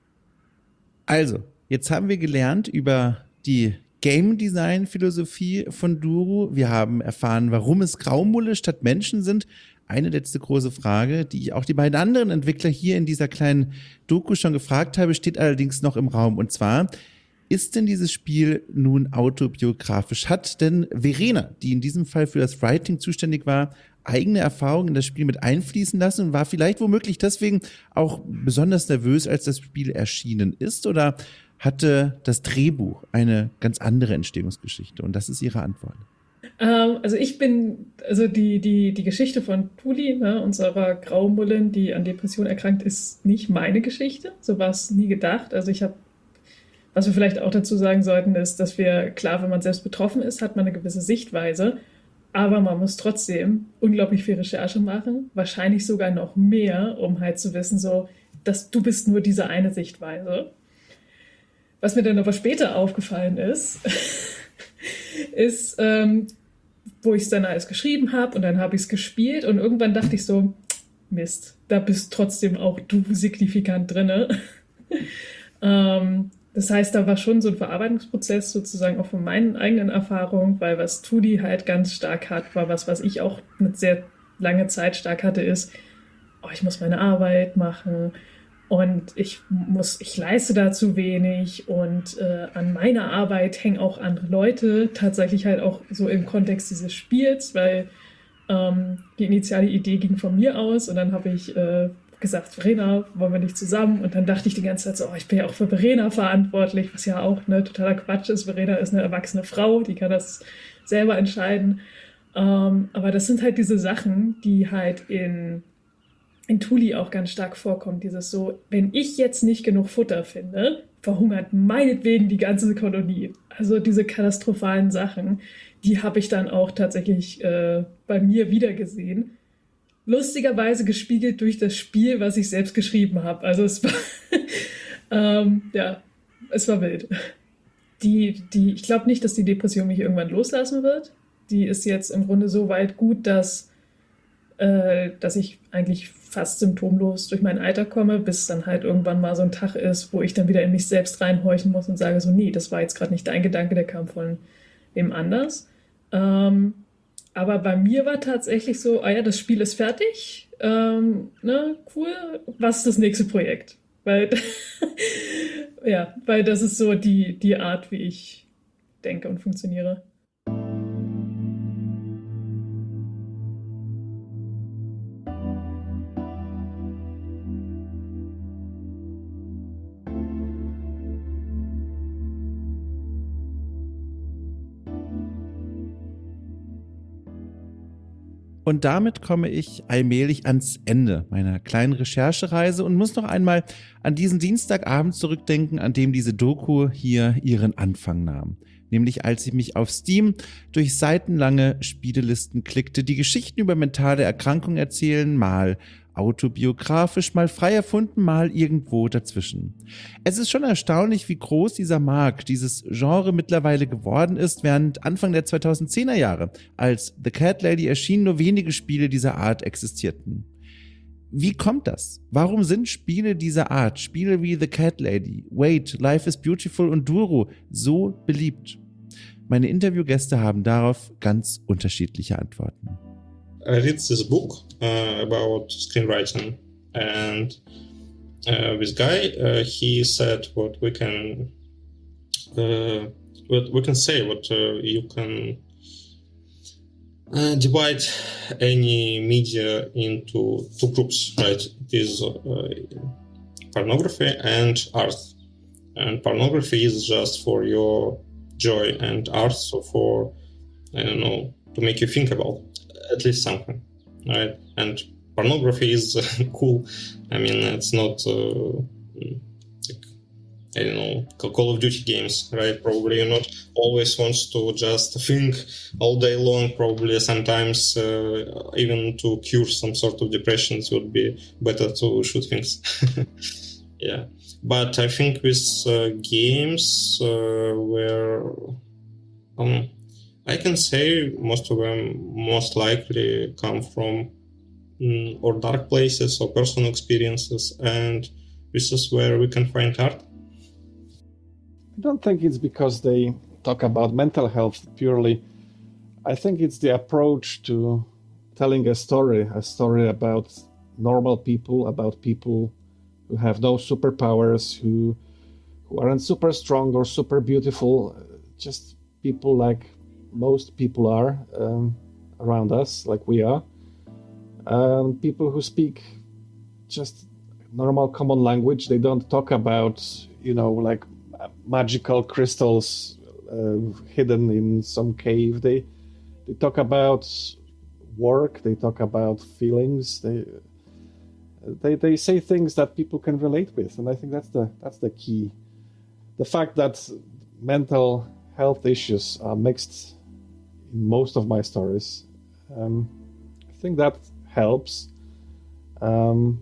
Also, jetzt haben wir gelernt über die Game-Design-Philosophie von Duru. Wir haben erfahren, warum es Graumulle statt Menschen sind. Eine letzte große Frage, die ich auch die beiden anderen Entwickler hier in dieser kleinen Doku schon gefragt habe, steht allerdings noch im Raum. Und zwar, ist denn dieses Spiel nun autobiografisch? Hat denn Verena, die in diesem Fall für das Writing zuständig war, eigene Erfahrungen in das Spiel mit einfließen lassen und war vielleicht womöglich deswegen auch besonders nervös, als das Spiel erschienen ist? Oder hatte das Drehbuch eine ganz andere Entstehungsgeschichte? Und das ist ihre Antwort. Ähm, also ich bin, also die, die, die Geschichte von Tuli, ne, unserer Graumullin, die an Depression erkrankt ist, nicht meine Geschichte. So war es nie gedacht. Also ich habe Was wir vielleicht auch dazu sagen sollten, ist, dass wir, klar, wenn man selbst betroffen ist, hat man eine gewisse Sichtweise, aber man muss trotzdem unglaublich viel Recherche machen, wahrscheinlich sogar noch mehr, um halt zu wissen, so, dass du bist nur diese eine Sichtweise. Was mir dann aber später aufgefallen ist, ist, ähm, wo ich es dann alles geschrieben habe und dann habe ich es gespielt und irgendwann dachte ich so, Mist, da bist trotzdem auch du signifikant drinne. ähm, das heißt, da war schon so ein Verarbeitungsprozess sozusagen auch von meinen eigenen Erfahrungen, weil was Tudi halt ganz stark hat, war was, was ich auch eine sehr lange Zeit stark hatte, ist, oh, ich muss meine Arbeit machen und ich muss, ich leiste da zu wenig und äh, an meiner Arbeit hängen auch andere Leute, tatsächlich halt auch so im Kontext dieses Spiels, weil ähm, die initiale Idee ging von mir aus und dann habe ich äh, gesagt, Verena, wollen wir nicht zusammen? Und dann dachte ich die ganze Zeit so, oh, ich bin ja auch für Verena verantwortlich, was ja auch ne, totaler Quatsch ist. Verena ist eine erwachsene Frau, die kann das selber entscheiden. Ähm, aber das sind halt diese Sachen, die halt in, in Thule auch ganz stark vorkommen. Dieses so, wenn ich jetzt nicht genug Futter finde, verhungert meinetwegen die ganze Kolonie. Also diese katastrophalen Sachen, die habe ich dann auch tatsächlich äh, bei mir wiedergesehen. Lustigerweise gespiegelt durch das Spiel, was ich selbst geschrieben habe. Also es war, ähm, ja, es war wild. Die, die, ich glaube nicht, dass die Depression mich irgendwann loslassen wird. Die ist jetzt im Grunde so weit gut, dass, äh, dass ich eigentlich fast symptomlos durch mein Alter komme, bis dann halt irgendwann mal so ein Tag ist, wo ich dann wieder in mich selbst reinhorchen muss und sage so, nee, das war jetzt gerade nicht dein Gedanke, der kam von wem anders. Ähm, Aber bei mir war tatsächlich so, ah ja, das Spiel ist fertig, ähm, ne, cool, was ist das nächste Projekt? Weil, ja, weil das ist so die, die Art, wie ich denke und funktioniere. Und damit komme ich allmählich ans Ende meiner kleinen Recherchereise und muss noch einmal an diesen Dienstagabend zurückdenken, an dem diese Doku hier ihren Anfang nahm. Nämlich als ich mich auf Steam durch seitenlange Spielelisten klickte, die Geschichten über mentale Erkrankungen erzählen, mal autobiografisch, mal frei erfunden, mal irgendwo dazwischen. Es ist schon erstaunlich, wie groß dieser Markt, dieses Genre mittlerweile geworden ist, während Anfang der zweitausendzehner Jahre, als The Cat Lady erschien, nur wenige Spiele dieser Art existierten. Wie kommt das? Warum sind Spiele dieser Art, Spiele wie The Cat Lady, Wait, Life is Beautiful und Duro so beliebt? Meine Interviewgäste haben darauf ganz unterschiedliche Antworten. I read this book uh, about screenwriting, and uh, this guy uh, he said what we can uh, what we can say what uh, you can uh, divide any media into two groups, right? It is uh, pornography and art, and pornography is just for your joy, and art so for I don't know to make you think about at least something, right? And pornography is uh, cool. I mean, it's not, uh, like, I don't know, Call of Duty games, right? Probably you're not always wants to just think all day long. Probably sometimes uh, even to cure some sort of depressions would be better to shoot things. Yeah. But I think with uh, games uh, where... Um, I can say most of them most likely come from mm, or dark places or personal experiences, and this is where we can find art. I don't think it's because they talk about mental health purely. I think it's the approach to telling a story, a story about normal people, about people who have no superpowers, who who aren't super strong or super beautiful, just people like most people are um, around us, like we are. Um, people who speak just normal common language. They don't talk about, you know, like magical crystals uh, hidden in some cave. They they talk about work. They talk about feelings. They they they say things that people can relate with, and I think that's the that's the key. The fact that mental health issues are mixed in most of my stories, um, I think that helps. Um,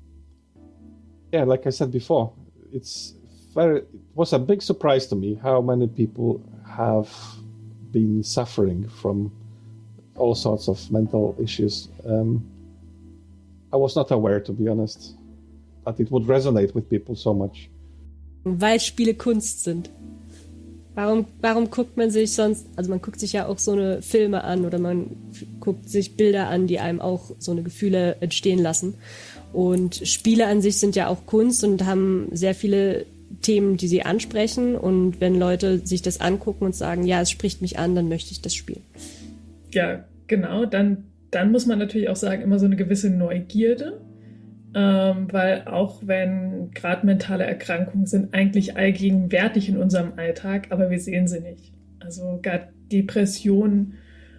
yeah, like I said before, it's very, it was a big surprise to me how many people have been suffering from all sorts of mental issues. Um, I was not aware, to be honest, that it would resonate with people so much. Weil Spiele Kunst sind. Warum, warum guckt man sich sonst, also man guckt sich ja auch so eine Filme an oder man guckt sich Bilder an, die einem auch so eine Gefühle entstehen lassen. Und Spiele an sich sind ja auch Kunst und haben sehr viele Themen, die sie ansprechen. Und wenn Leute sich das angucken und sagen, ja, es spricht mich an, dann möchte ich das spielen. Ja, genau. Dann, dann muss man natürlich auch sagen, immer so eine gewisse Neugierde. Ähm, weil auch wenn gerade mentale Erkrankungen sind eigentlich allgegenwärtig in unserem Alltag, aber wir sehen sie nicht. Also gerade Depressionen,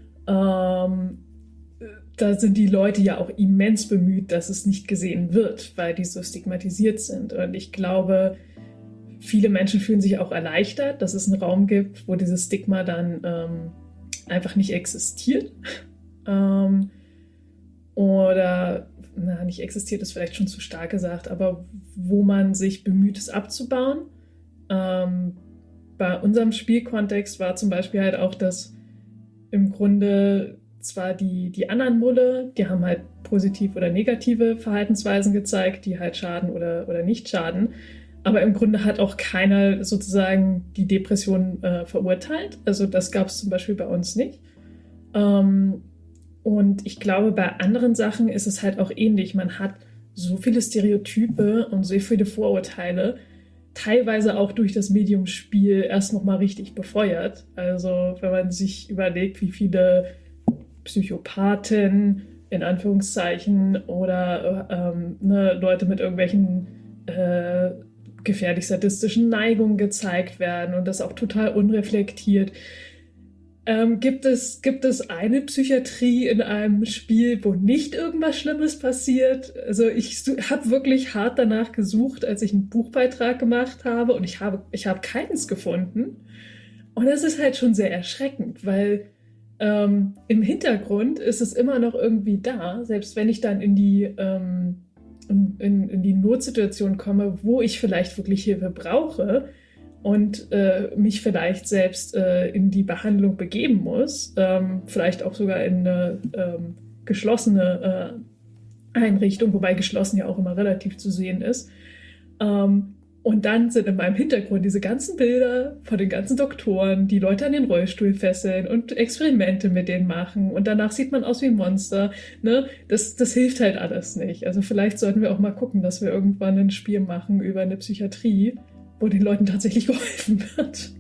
ähm, da sind die Leute ja auch immens bemüht, dass es nicht gesehen wird, weil die so stigmatisiert sind. Und ich glaube, viele Menschen fühlen sich auch erleichtert, dass es einen Raum gibt, wo dieses Stigma dann ähm, einfach nicht existiert. ähm, oder na, nicht existiert ist vielleicht schon zu stark gesagt, aber wo man sich bemüht, es abzubauen. Ähm, bei unserem Spielkontext war zum Beispiel halt auch, dass im Grunde zwar die, die anderen Mulle, die haben halt positiv oder negative Verhaltensweisen gezeigt, die halt schaden oder, oder nicht schaden, aber im Grunde hat auch keiner sozusagen die Depression äh, verurteilt. Also das gab es zum Beispiel bei uns nicht. Ähm, Und ich glaube, bei anderen Sachen ist es halt auch ähnlich. Man hat so viele Stereotype und so viele Vorurteile, teilweise auch durch das Medium Spiel erst nochmal richtig befeuert. Also wenn man sich überlegt, wie viele Psychopathen in Anführungszeichen oder ähm, ne, Leute mit irgendwelchen äh, gefährlich sadistischen Neigungen gezeigt werden und das auch total unreflektiert. Ähm, gibt es, gibt es eine Psychiatrie in einem Spiel, wo nicht irgendwas Schlimmes passiert? Also ich habe wirklich hart danach gesucht, als ich einen Buchbeitrag gemacht habe und ich habe, ich habe keins gefunden. Und das ist halt schon sehr erschreckend, weil ähm, im Hintergrund ist es immer noch irgendwie da, selbst wenn ich dann in die, ähm, in, in die Notsituation komme, wo ich vielleicht wirklich Hilfe brauche, und äh, mich vielleicht selbst äh, in die Behandlung begeben muss, ähm, vielleicht auch sogar in eine ähm, geschlossene äh, Einrichtung, wobei geschlossen ja auch immer relativ zu sehen ist. Ähm, und dann sind in meinem Hintergrund diese ganzen Bilder von den ganzen Doktoren, die Leute an den Rollstuhl fesseln und Experimente mit denen machen und danach sieht man aus wie ein Monster. Ne? Das, das hilft halt alles nicht. Also vielleicht sollten wir auch mal gucken, dass wir irgendwann ein Spiel machen über eine Psychiatrie, wo den Leuten tatsächlich geholfen wird.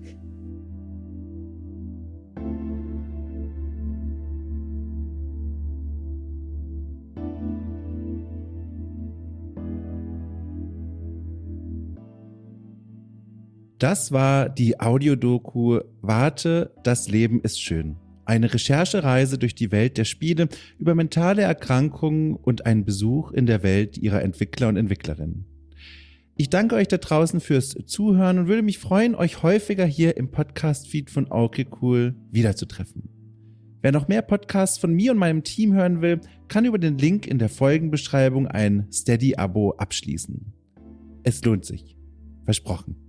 Das war die Audiodoku Warte, das Leben ist schön. Eine Recherchereise durch die Welt der Spiele über mentale Erkrankungen und einen Besuch in der Welt ihrer Entwickler und Entwicklerinnen. Ich danke euch da draußen fürs Zuhören und würde mich freuen, euch häufiger hier im Podcast-Feed von Okay Cool wiederzutreffen. Wer noch mehr Podcasts von mir und meinem Team hören will, kann über den Link in der Folgenbeschreibung ein Steady-Abo abschließen. Es lohnt sich. Versprochen.